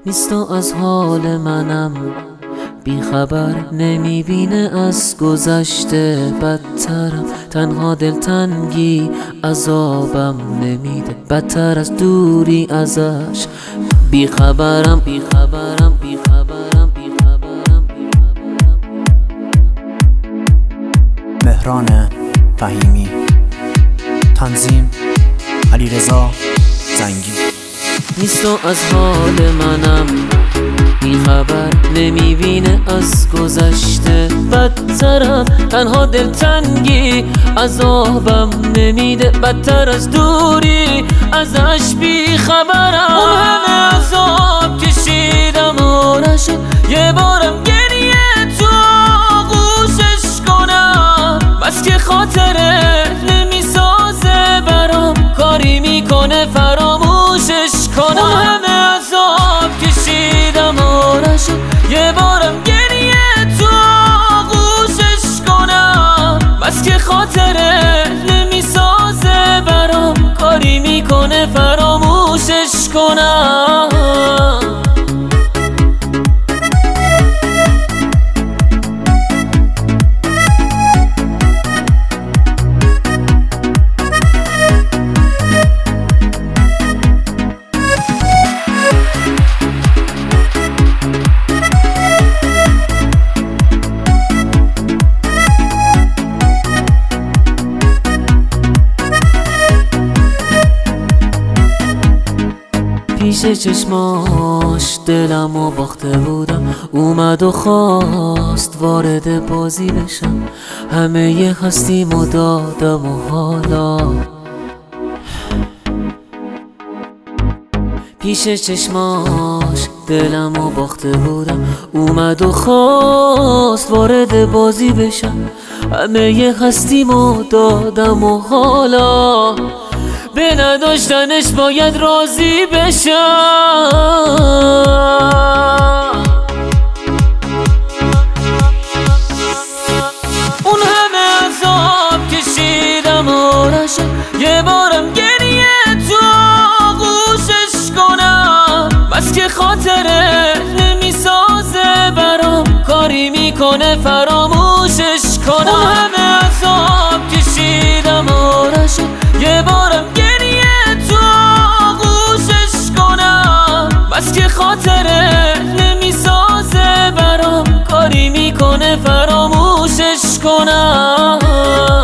نیست و از حال منم بیخبر، نمیبینه از گذشته بدترم. تنها دلتنگی عذابم نمیده، بدتر از دوری ازش بیخبرم. مهران فهیمی، تنظیم علیرضا زنگی. نیست و از حال منم بیخبر، نمیبینه از گذشته بدترم. تنها دلتنگی عذابم نمیده، بدتر از دوری ازش بیخبرم. اون همه عذاب کشیدم و نشد یه بارم گریه تو آغوشش کنم. بس که خاطره نمیسازه برام، کاری میکنه فراموشش کنم. اون همه عذاب کشیدم و نشد یه بارم گریه تو آغوشش کنم. بس که خاطره نمیسازه برام، کاری میکنه فراموشش کنم. پیش چشماش دلمو باخته بودم، اومد و خواست وارد بازی بشم. همه ی هستیمو دادم و حالا پیش چشماش دلمو باخته بودم، اومد و خواست وارد بازی بشم. همه ی هستیمو دادم و حالا به نداشتنش باید راضی بشم. اون همه عذاب کشیدم و نشد یه بارم گریه تو آغوشش کنم. بس که خاطره نمیسازه برام، کاری میکنه فراموشش کنم. اون همه عذاب کشیدم و نشد یه بارم گریه تو آغوشش کنم. بس که خاطره نمیسازه برام، کاری میکنه فراموشش کنم.